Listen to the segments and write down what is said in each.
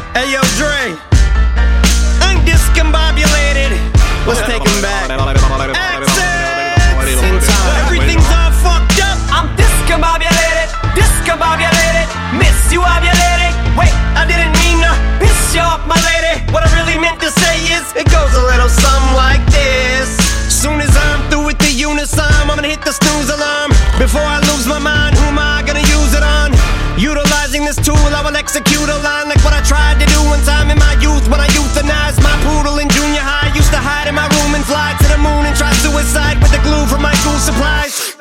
Hey yo, Dre, I'm discombobulated. Let's take him back. Accents in time. Everything's all fucked up. I'm discombobulated, miss you ovulated. Wait, I didn't mean to piss you off, my lady. What I really meant to say is, It goes a little something like this. Soon as I'm through with the unison, I'm gonna hit the snooze alarm. Before I lose my mind, who am I gonna use it on? Utilizing this tool, I will execute a line like what I tried to do one time in my youth when I euthanized my poodle in junior high. Used to hide in my room and fly to the moon and try suicide with the glue from my school supplies.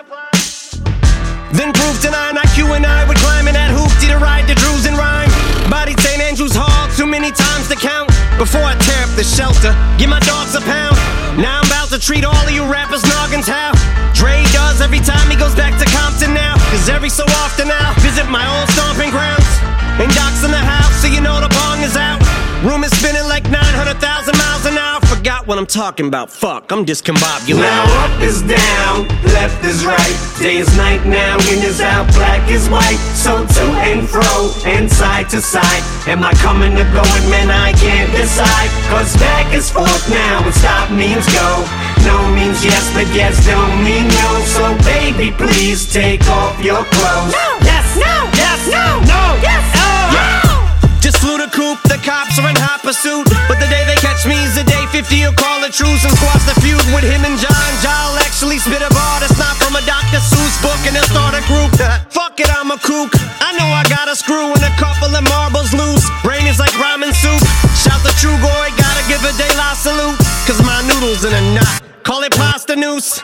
Then proved tonight IQ and I would climb in that hoopty to ride the Drews and rhyme. Bodied St. Andrew's Hall too many times to count. Before I tear up the shelter, give my dogs a pound. Now I'm about to treat all of you rappers noggins how Dre does every time he goes back to Compton now. Cause every so often I'll visit my old stomping grounds. And Doc's in the house, so you know the bong is out. Room is spinning like 900,000 miles an hour. Forgot what I'm talking about, fuck, I'm discombobulated. Now up is down, left is right. Day is night now, in is out, black is white. So to and fro, and side to side. Am I coming or going, man, I can't decide. Cause back is forth now, and stop means go. No means yes, but yes don't mean no. So baby, please take off your clothes. no, yes, no, yes, no, no, yes, oh. Just flew the coop, the cops are in hot pursuit. But the day they catch me is the day 50 will call a truce and squash the feud with him and John. Ja'll actually spit a bar that's not from a Dr. Seuss book, and they'll start a group. Fuck it, I'm a kook. I know I got a screw and a couple of marbles loose. Brain is like ramen soup. Shout the true boy, gotta give a De La salute. Cause my noodles in a knot, call it pasta noose.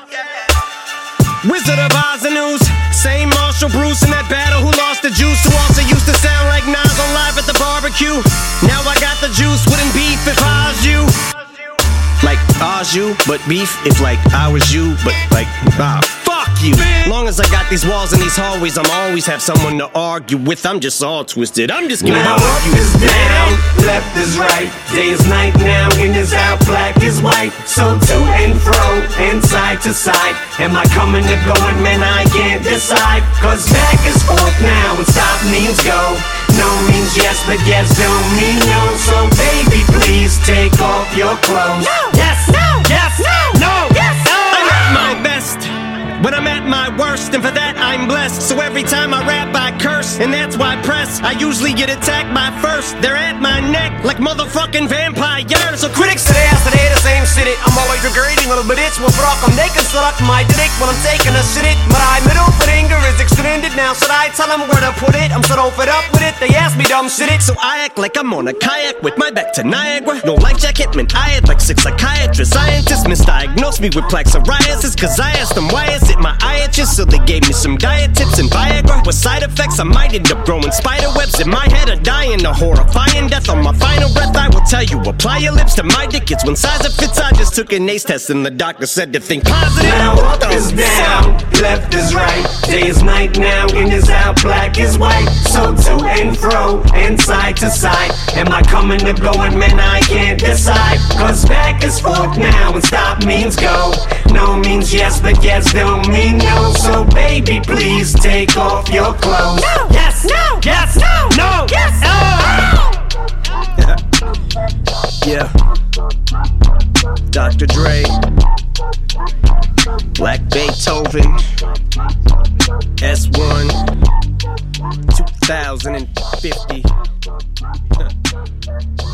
Wizard of Oz and News. Same Marshall Bruce in that battle who lost the juice, who also used to sound like Nas on Live at the Barbecue. Now I got the juice, wouldn't beef if I was you. Like Oz you, but beef if like I was you, but like fuck you. Long as I got these walls and these hallways, I'm always have someone to argue with. I'm just all twisted, I'm just gonna Now up is down, left is right. Day is night now, in is out, black is white. So to and fro, and side to side. Am I coming or going, man, I can't decide. Cause back is forth now, and stop means go. No means yes, but yes don't mean no. So baby, please take off your clothes. No, yes, no, yes, no, no, yes, oh. I'm at my best when I'm at my worst, and for that I'm blessed. So every time I rap I curse, and that's why press I usually get attacked by first. They're at my neck like motherfucking vampires. So critics Today I today the same shit. I'm always degrading little bit. It's what rock I'm naked, suck my dick when I'm taking a shit. My middle finger is extended now. Should I tell them where to put it? I'm so fed up with it. They ask me dumb shit. so I act like I'm on a kayak with my back to Niagara. No like Jack Hitman, I had like 6 psychiatrists. Scientists misdiagnosed me with plaque psoriasis, cause I asked them why is it my eye itches. So they gave me some diet tips and Viagra. With side effects I might end up growing spider webs in my head or dying a horrifying death. On my final breath I will tell you, apply your lips to my dick. It's one size it fits. I just took an ACE test and the doctor said to think positive. Now up is down, left is right. Day is night now, in is out, black is white. So to and fro, and side to side. Am I coming or going, man, I can't decide. Cause back is forth now, and stop means go. No means yes, but yes don't mean no. So baby, please take off your clothes. No, yes, no, yes, no, no, yes, oh. Yeah. Dr. Dre, Black Beethoven, S1, 2050.